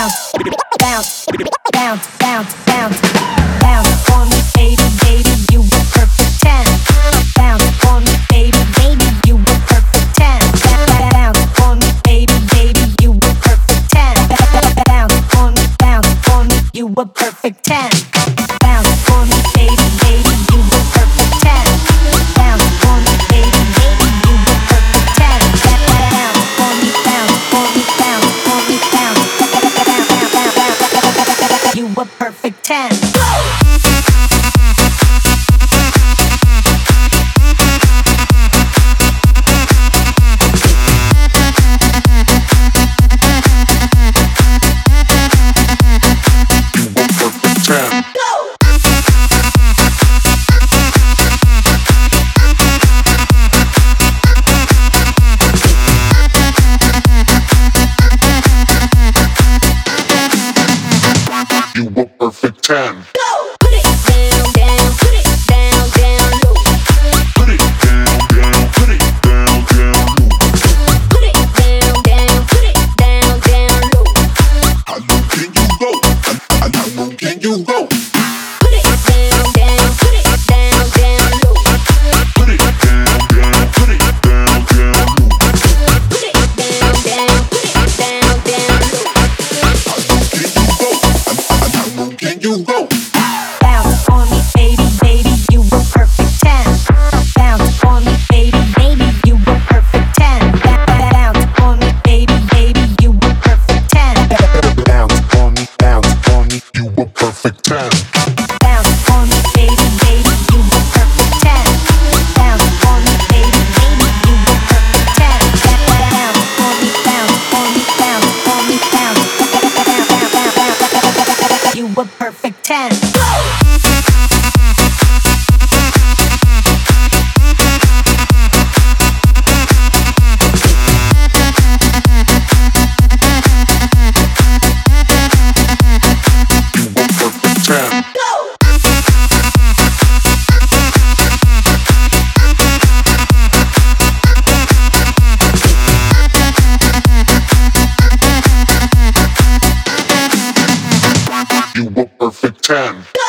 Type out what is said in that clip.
bounce, bounce, bounce, bounce, bounce on me, baby, baby, you a perfect 10. Bounce on me, baby, baby, you a perfect 10. Bounce on me, baby, baby, you a perfect 10. Bounce on me, you a perfect 10. Bounce on me, baby, baby, you a perfect 10. Bounce on me, baby, baby, you a perfect 10. Bounce on me, bounce on me, bounce on me, bounce. You a perfect 10. Perfect 10. Put it down, down, put it down, down low. Put it down, down, put it down, down low. Put it down, down, put it down, down low. How low can you go? How low can you go? Put it down, down, put it down, down low. Put it down, down, put it down, down low. Put it down, down, put it down, down low. How low can you go? Bounce on me, baby, baby, you a perfect 10. Bounce on me, baby, baby, you a perfect 10. Bounce on me, baby, baby, you a perfect 10. Bounce on me, you a perfect 10. Bounce on me, baby, baby, you a perfect 10. Bounce on me, baby, baby, you a perfect 10. Bounce on me, bounce on me, bounce on me, bounce. You a perfect 10. Perfect 10. You a perfect 10.